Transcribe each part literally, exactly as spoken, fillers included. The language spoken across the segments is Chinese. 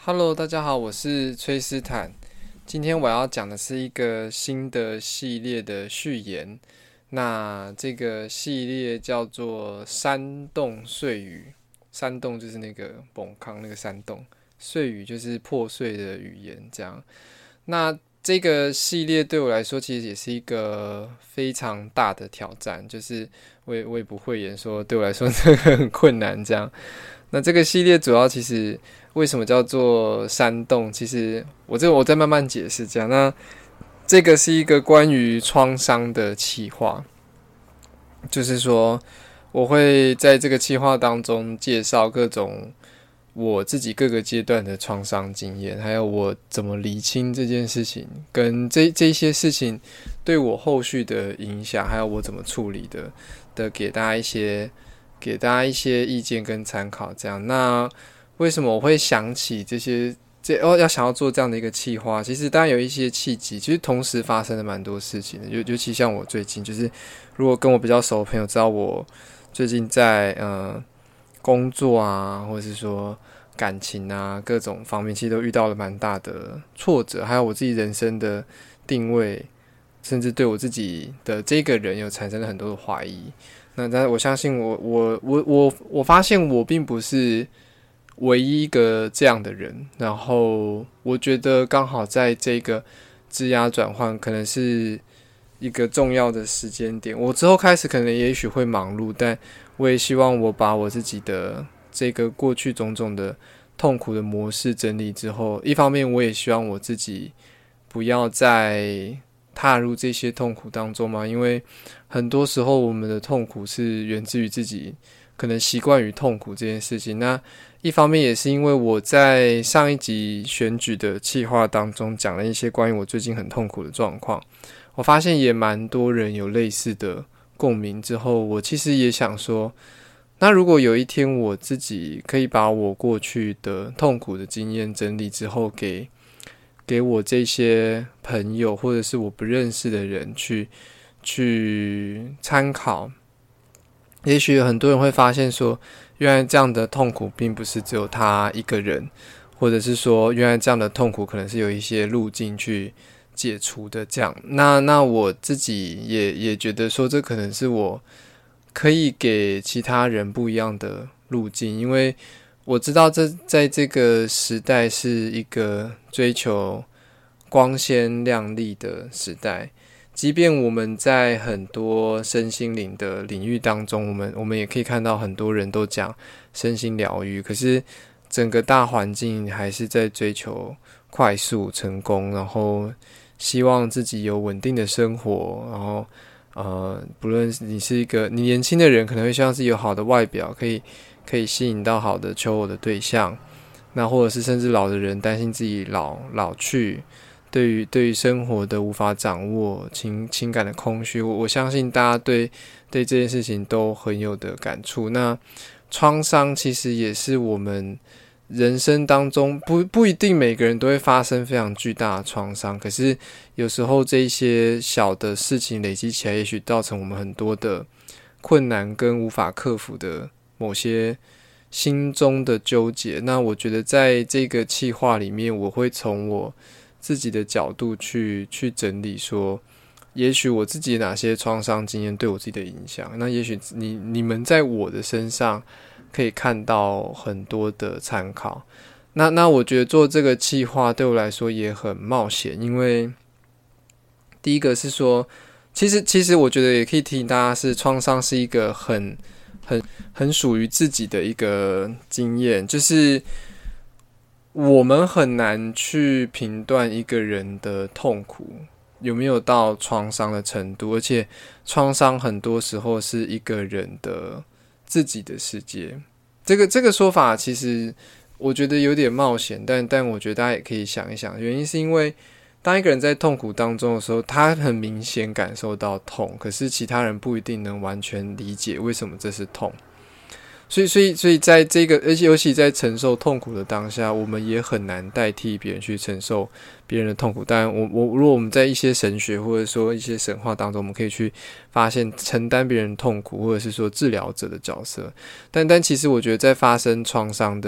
Hello，大家好，我是崔斯坦。今天我要讲的是一个新的系列的序言。那这个系列叫做山洞碎语，山洞就是那个崩康那个山洞，碎语就是破碎的语言。这样，那这个系列对我来说，其实也是一个非常大的挑战，就是我也我也不讳言说，对我来说这个很困难。这样，那这个系列主要其实。为什么叫做山洞？其实我这个我再慢慢解释。这样，那这个是一个关于创伤的企划，就是说我会在这个企划当中介绍各种我自己各个阶段的创伤经验，还有我怎么厘清这件事情，跟这这些事情对我后续的影响，还有我怎么处理的，的给大家一些给大家一些意见跟参考。这样，那。为什么我会想起这些？这哦，要想要做这样的一个企划，其实当然有一些契机，其实同时发生了蛮多事情的。尤尤其像我最近，就是如果跟我比较熟的朋友知道我最近在呃工作啊，或者是说感情啊各种方面，其实都遇到了蛮大的挫折，还有我自己人生的定位，甚至对我自己的这个人有产生了很多的怀疑。那但是我相信我，我我我我发现我并不是。唯一一个这样的人，然后我觉得刚好在这个职涯转换可能是一个重要的时间点。我之后开始可能也许会忙碌，但我也希望我把我自己的这个过去种种的痛苦的模式整理之后，一方面我也希望我自己不要再踏入这些痛苦当中嘛，因为很多时候我们的痛苦是源自于自己可能习惯于痛苦这件事情。那一方面也是因为我在上一集选举的企划当中讲了一些关于我最近很痛苦的状况，我发现也蛮多人有类似的共鸣之后，我其实也想说，那如果有一天我自己可以把我过去的痛苦的经验整理之后给给我这些朋友或者是我不认识的人去去参考，也许很多人会发现说，原来这样的痛苦并不是只有他一个人，或者是说原来这样的痛苦可能是有一些路径去解除的。这样，那那我自己也也觉得说，这可能是我可以给其他人不一样的路径，因为我知道这在这个时代是一个追求光鲜亮丽的时代。即便我们在很多身心灵的领域当中，我们我们也可以看到很多人都讲身心疗愈，可是整个大环境还是在追求快速成功，然后希望自己有稳定的生活，然后呃，不论你是一个你年轻的人，可能会希望自己有好的外表，可以可以吸引到好的求偶的对象，那或者是甚至老的人担心自己老老去。对于对于生活的无法掌握，情情感的空虚，我我相信大家对对这件事情都很有的感触。那创伤其实也是我们人生当中不不一定每个人都会发生非常巨大的创伤，可是有时候这一些小的事情累积起来，也许造成我们很多的困难跟无法克服的某些心中的纠结。那我觉得在这个企划里面，我会从我自己的角度去去整理说，也许我自己哪些创伤经验对我自己的影响，那也许你你们在我的身上可以看到很多的参考。那那我觉得做这个企划对我来说也很冒险，因为第一个是说，其实其实我觉得也可以提醒大家是，创伤是一个很很很属于自己的一个经验，就是我们很难去评断一个人的痛苦有没有到创伤的程度，而且创伤很多时候是一个人的自己的世界。这个这个说法其实我觉得有点冒险，但但我觉得大家也可以想一想，原因是因为当一个人在痛苦当中的时候，他很明显感受到痛，可是其他人不一定能完全理解为什么这是痛。所以，所以，所以，在这个，而且尤其在承受痛苦的当下，我们也很难代替别人去承受别人的痛苦。当然，我我如果我们在一些神学或者说一些神话当中，我们可以去发现承担别人痛苦，或者是说治疗者的角色。但但其实我觉得，在发生创伤的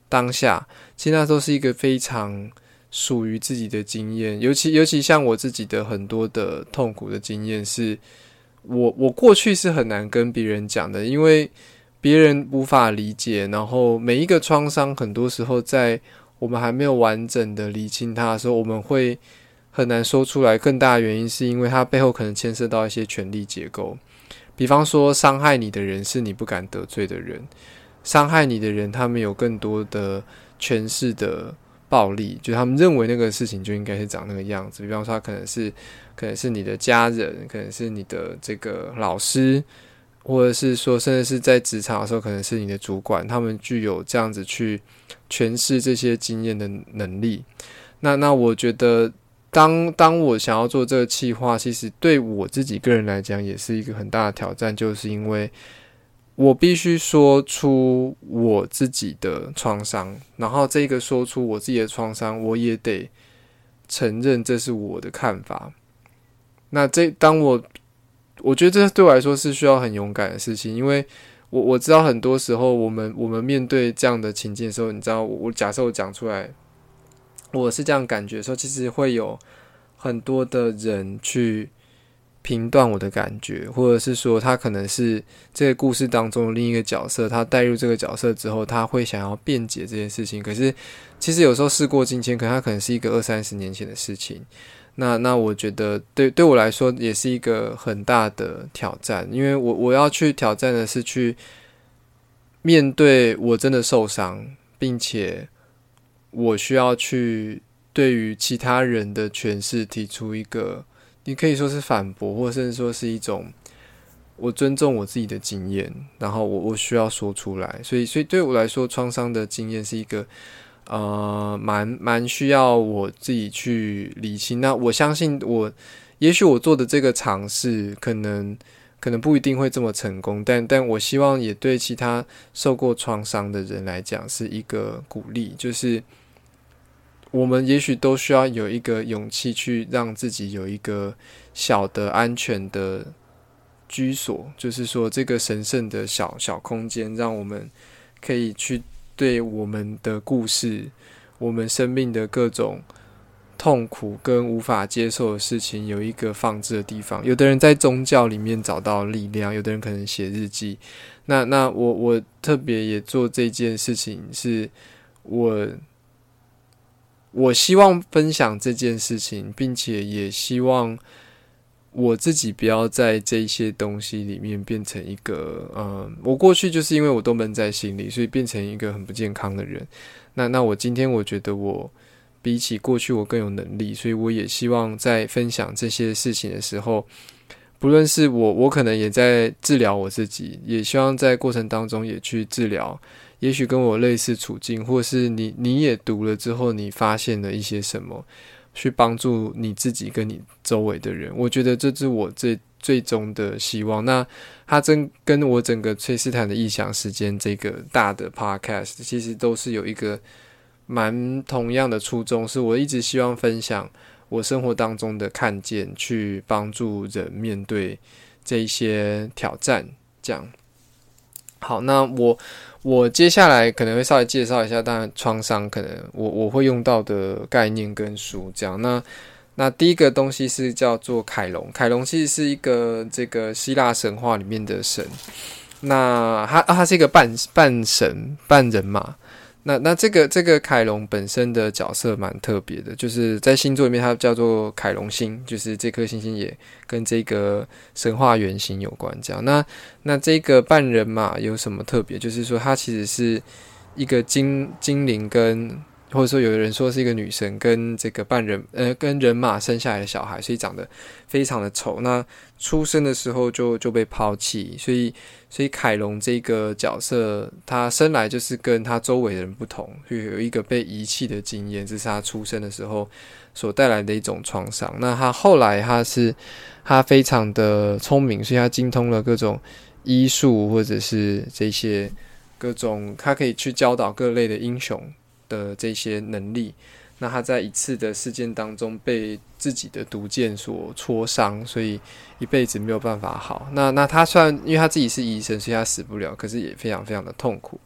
当下，其实那都是一个非常属于自己的经验。尤其尤其像我自己的很多的痛苦的经验，是我我过去是很难跟别人讲的，因为别人无法理解。然后每一个创伤，很多时候在我们还没有完整的理清它的时候，我们会很难说出来。更大的原因是因为它背后可能牵涉到一些权力结构。比方说，伤害你的人是你不敢得罪的人，伤害你的人他们有更多的权势的暴力，就他们认为那个事情就应该是长那个样子。比方说他可能是可能是你的家人，可能是你的这个老师，或者是说甚至是在职场的时候可能是你的主管，他们具有这样子去诠释这些经验的能力。那那我觉得当当我想要做这个企划，其实对我自己个人来讲也是一个很大的挑战，就是因为我必须说出我自己的创伤，然后这个说出我自己的创伤，我也得承认这是我的看法。那这当我我觉得这对我来说是需要很勇敢的事情，因为我我知道很多时候我们我们面对这样的情境的时候，你知道我假设我讲出来我是这样感觉的时候，其实会有很多的人去评断我的感觉，或者是说他可能是这个故事当中的另一个角色，他带入这个角色之后，他会想要辩解这件事情。可是其实有时候事过境迁，可能他可能是一个二三十年前的事情。那那我觉得对对我来说也是一个很大的挑战，因为我我要去挑战的是去面对我真的受伤，并且我需要去对于其他人的诠释提出一个，你可以说是反驳，或甚至说是一种我尊重我自己的经验，然后我我需要说出来。所以所以对我来说，创伤的经验是一个呃蛮蛮需要我自己去理清。那我相信我也许我做的这个尝试可能可能不一定会这么成功，但但我希望也对其他受过创伤的人来讲是一个鼓励，就是我们也许都需要有一个勇气去让自己有一个小的安全的居所，就是说这个神圣的小小空间，让我们可以去对我们的故事，我们生命的各种痛苦跟无法接受的事情有一个放置的地方。有的人在宗教里面找到力量，有的人可能写日记。那那我我特别也做这件事情，是我我希望分享这件事情，并且也希望我自己不要在这一些东西里面变成一个呃，我过去就是因为我都闷在心里，所以变成一个很不健康的人。那那我今天我觉得我比起过去我更有能力，所以我也希望在分享这些事情的时候，不论是我我可能也在治疗我自己，也希望在过程当中也去治疗也许跟我类似处境，或是你你也读了之后你发现了一些什么，去帮助你自己跟你周围的人。我觉得这是我最最终的希望。那它真跟我整个崔斯坦的异想时间这个大的 podcast 其实都是有一个蛮同样的初衷，是我一直希望分享我生活当中的看见，去帮助人面对这一些挑战。这样好，那我我接下来可能会稍微介绍一下，当然创伤可能我我会用到的概念跟书这样。那那第一个东西是叫做凯龙，凯龙其实是一个这个希腊神话里面的神，那他他是一个半半神半人马。那那这个这个凯龙本身的角色蛮特别的，就是在星座里面它叫做凯龙星，就是这颗星星也跟这个神话原型有关这样。那那这个半人马有什么特别？就是说它其实是一个精精灵跟，或者说有人说是一个女神跟这个半人呃跟人马生下来的小孩，所以长得非常的丑。那出生的时候就就被抛弃，所以所以凯龙这个角色他生来就是跟他周围的人不同，就有一个被遗弃的经验，这是他出生的时候所带来的一种创伤。那他后来他是他非常的聪明，所以他精通了各种医术或者是这些各种他可以去教导各类的英雄的这些能力。那他在一次的事件当中被自己的毒箭所戳伤，所以一辈子没有办法好。那那他虽然因为他自己是医生，所以他死不了，可是也非常非常的痛苦。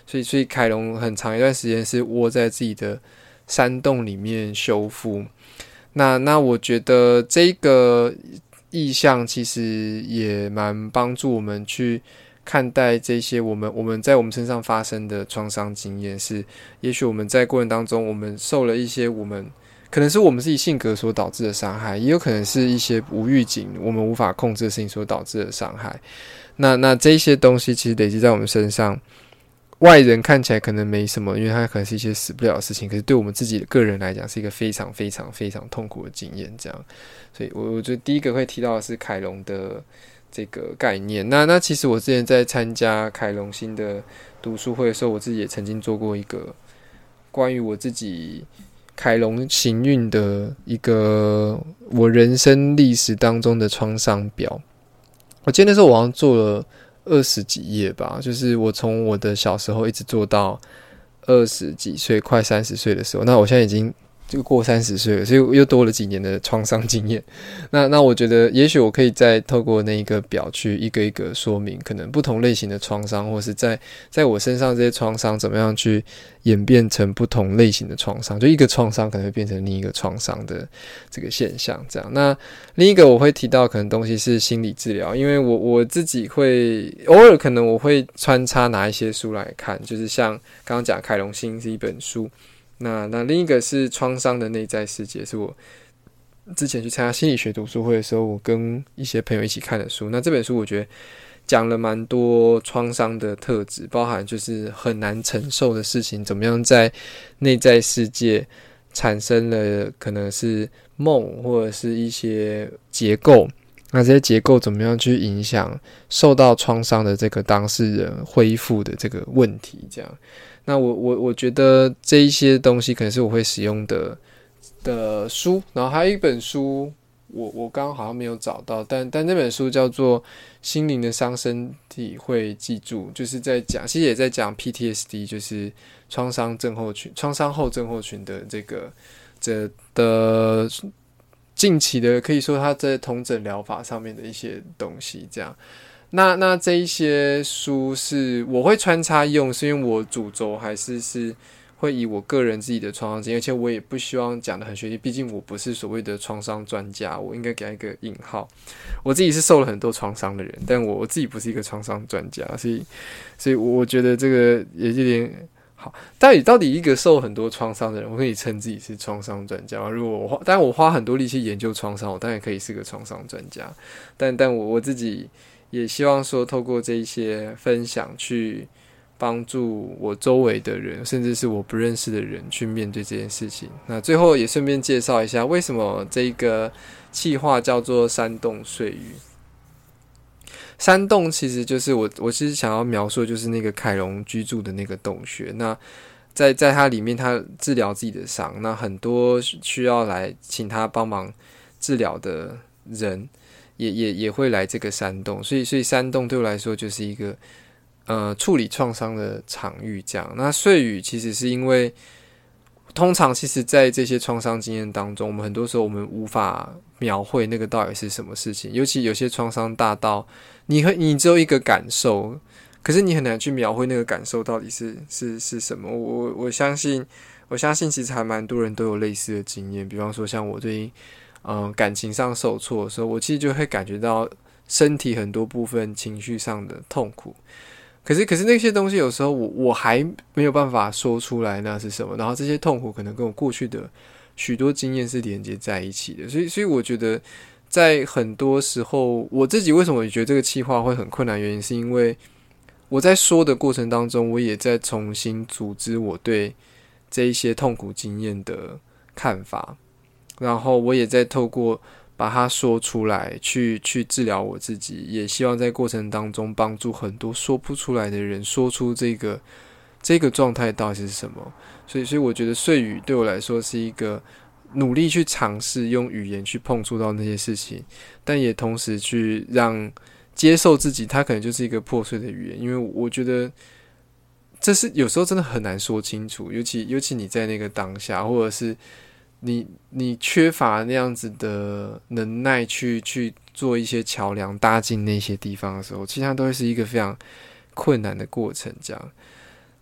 所以所以凯龙很长一段时间是窝在自己的山洞里面修复。那那我觉得这个意象其实也蛮帮助我们去看待这些我们我们在我们身上发生的创伤经验，是也许我们在过程当中我们受了一些我们可能是我们自己性格所导致的伤害，也有可能是一些无预警我们无法控制的事情所导致的伤害。那那这些东西其实累积在我们身上，外人看起来可能没什么，因为它可能是一些死不了的事情，可是对我们自己的个人来讲是一个非常非常非常痛苦的经验。这样，所以我我觉得第一个会提到的是凯龙的这个概念。那那其实我之前在参加凯龙新的读书会的时候，我自己也曾经做过一个关于我自己凯龙行运的一个我人生历史当中的创伤表。我记得那时候我好像做了二十几页吧，就是我从我的小时候一直做到二十几岁，快三十岁的时候。那我现在已经就过三十岁了，所以又多了几年的创伤经验。那那我觉得，也许我可以再透过那一个表去一个一个说明，可能不同类型的创伤，或是在在我身上这些创伤怎么样去演变成不同类型的创伤，就一个创伤可能会变成另一个创伤的这个现象。这样，那另一个我会提到可能东西是心理治疗，因为我我自己会偶尔可能我会穿插拿一些书来看，就是像刚刚讲凯龙心是一本书。那那另一个是创伤的内在世界，是我之前去参加心理学读书会的时候，我跟一些朋友一起看的书。那这本书我觉得讲了蛮多创伤的特质，包含就是很难承受的事情，怎么样在内在世界产生了可能是梦或者是一些结构，那这些结构怎么样去影响受到创伤的这个当事人恢复的这个问题，这样。那我我我觉得这一些东西可能是我会使用的的书，然后还有一本书，我我刚刚好像没有找到，但但那本书叫做《心灵的伤，身体会记住》，就是在讲，其实也在讲 P T S D， 就是创伤症候群、创伤后症候群的这个这的近期的，可以说它在统整疗法上面的一些东西，这样。那那这一些书是我会穿插用，是因为我主轴还是是会以我个人自己的创伤经验，而且我也不希望讲的很学习，毕竟我不是所谓的创伤专家，我应该给他一个引号。我自己是受了很多创伤的人，但我我自己不是一个创伤专家，所以所以我觉得这个也有点好。到底到底一个受很多创伤的人，我可以称自己是创伤专家吗？如果我花，当然我花很多力气研究创伤，我当然可以是个创伤专家，但但我我自己。也希望说透过这一些分享去帮助我周围的人，甚至是我不认识的人去面对这件事情。那最后也顺便介绍一下为什么这个企划叫做山洞碎语。山洞其实就是我我其实想要描述就是那个凯龙居住的那个洞穴。那在在它里面他治疗自己的伤，那很多需要来请他帮忙治疗的人也也也会来这个山洞，所以所以山洞对我来说就是一个呃处理创伤的场域这样。那碎语其实是因为通常其实在这些创伤经验当中，我们很多时候我们无法描绘那个到底是什么事情，尤其有些创伤大到你会你只有一个感受，可是你很难去描绘那个感受到底是是是什么。我我相信我相信其实还蛮多人都有类似的经验，比方说像我最近嗯，感情上受挫的时候，我其实就会感觉到身体很多部分情绪上的痛苦。可是，可是那些东西有时候我我还没有办法说出来那是什么，然后这些痛苦可能跟我过去的许多经验是连接在一起的。所以，所以我觉得在很多时候，我自己为什么觉得这个企划会很困难，原因是因为我在说的过程当中，我也在重新组织我对这一些痛苦经验的看法。然后我也在透过把它说出来去去治疗我自己，也希望在过程当中帮助很多说不出来的人说出这个这个状态到底是什么。所以所以我觉得碎语对我来说是一个努力去尝试用语言去碰触到那些事情，但也同时去让接受自己它可能就是一个破碎的语言。因为我觉得这是有时候真的很难说清楚，尤其尤其你在那个当下，或者是你你缺乏那样子的能耐去去做一些桥梁搭进那些地方的时候，其实它都会是一个非常困难的过程这样。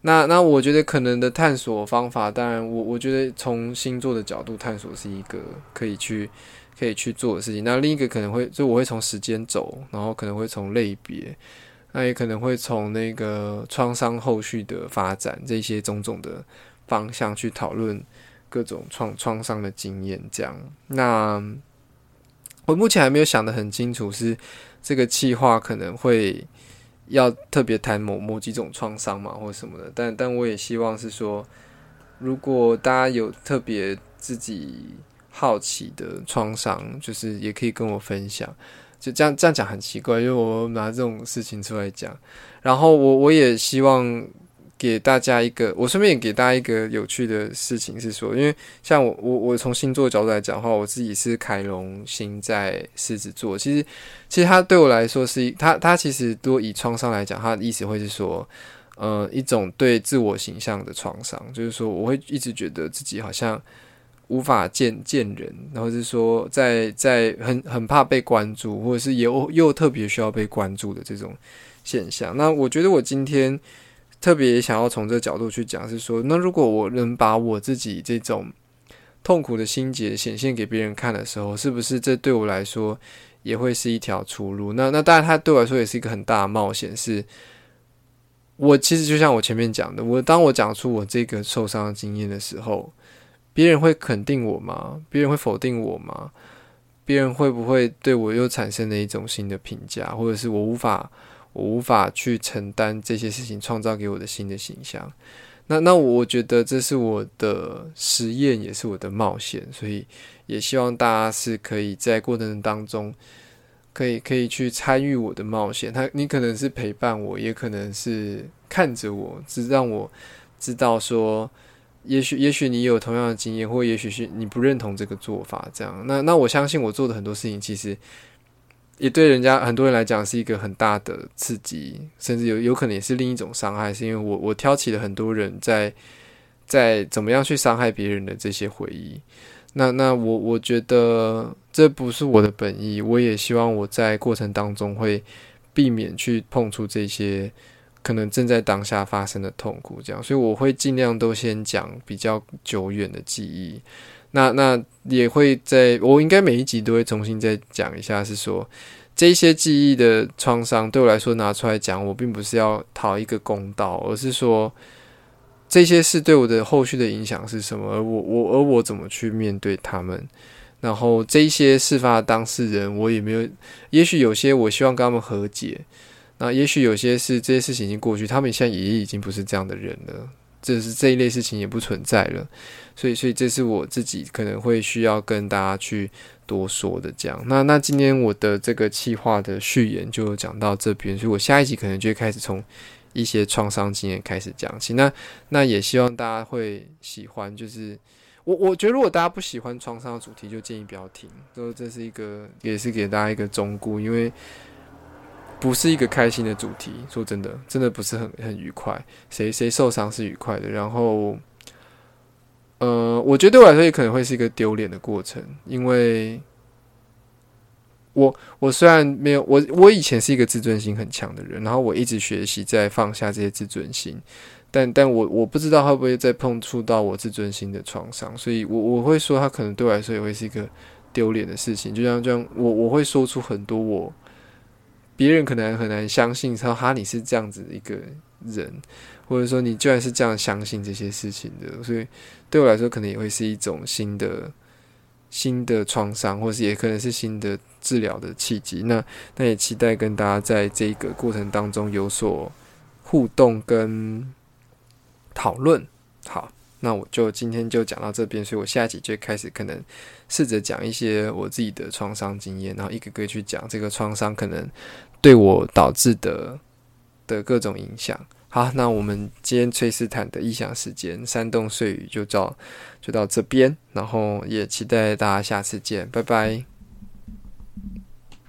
那那我觉得可能的探索方法，当然我我觉得从星座的角度探索是一个可以去可以去做的事情。那另一个可能会就我会从时间走，然后可能会从类别，那也可能会从那个创伤后续的发展这些种种的方向去讨论各种创创伤的经验。这样，那我目前还没有想得很清楚，是这个企划可能会要特别谈某某几种创伤嘛，或者什么的，但但我也希望是说，如果大家有特别自己好奇的创伤，就是也可以跟我分享。就这样这样讲很奇怪，因为我拿这种事情出来讲，然后我我也希望给大家一个，我顺便也给大家一个有趣的事情是说，因为像我我我从星座的角度来讲的话，我自己是凯龙星在狮子座，其实其实它对我来说是它它其实如果以创伤来讲，它的意思会是说，呃，一种对自我形象的创伤，就是说我会一直觉得自己好像无法见见人，然后是说在在很很怕被关注，或者是又又特别需要被关注的这种现象。那我觉得我今天特别想要从这个角度去讲，是说，那如果我能把我自己这种痛苦的心结显现给别人看的时候，是不是这对我来说也会是一条出路？那那当然，它对我来说也是一个很大的冒险。是我其实就像我前面讲的，我当我讲出我这个受伤的经验的时候，别人会肯定我吗？别人会否定我吗？别人会不会对我又产生了一种新的评价，或者是我无法我无法去承担这些事情创造给我的新的形象？那那我觉得这是我的实验，也是我的冒险，所以也希望大家是可以在过程当中可以可以去参与我的冒险。他你可能是陪伴我，也可能是看着我，只让我知道说，也许也许你有同样的经验，或也许是你不认同这个做法，这样。那那我相信我做的很多事情，其实也对人家很多人来讲是一个很大的刺激，甚至有有可能也是另一种伤害，是因为我我挑起了很多人在在怎么样去伤害别人的这些回忆。那那我我觉得这不是我的本意，我也希望我在过程当中会避免去碰触这些可能正在当下发生的痛苦，这样，所以我会尽量都先讲比较久远的记忆。那那也会在我应该每一集都会重新再讲一下，是说这一些记忆的创伤对我来说拿出来讲，我并不是要讨一个公道，而是说这些事对我的后续的影响是什么，而我我而我怎么去面对他们。然后这一些事发的当事人，我也没有，也许有些我希望跟他们和解，那也许有些事这些事情已经过去，他们现在也已经不是这样的人了，这是这一类事情也不存在了，所以所以这是我自己可能会需要跟大家去多说的这样。那那今天我的这个企划的序言就讲到这边，所以我下一集可能就会开始从一些创伤经验开始讲起。那那也希望大家会喜欢，就是我我觉得如果大家不喜欢创伤的主题，就建议不要听。就这是一个也是给大家一个忠告，因为不是一个开心的主题，说真的，真的不是很很愉快。谁谁受伤是愉快的，然后，呃，我觉得对我来说也可能会是一个丢脸的过程，因为我我虽然没有我我以前是一个自尊心很强的人，然后我一直学习在放下这些自尊心，但但我我不知道会不会再碰触到我自尊心的创伤，所以我我会说，它可能对我来说也会是一个丢脸的事情，就像这样，我我会说出很多我。别人可能很难相信说哈你是这样子的一个人，或者说你居然是这样相信这些事情的，所以对我来说可能也会是一种新的新的创伤，或是也可能是新的治疗的契机。那那也期待跟大家在这个过程当中有所互动跟讨论。好，那我就今天就讲到这边，所以我下一集就会开始可能试着讲一些我自己的创伤经验，然后一个个去讲这个创伤可能对我导致的的各种影响。好，那我们今天崔斯坦的异想时间山洞碎语就到就到这边，然后也期待大家下次见，拜拜。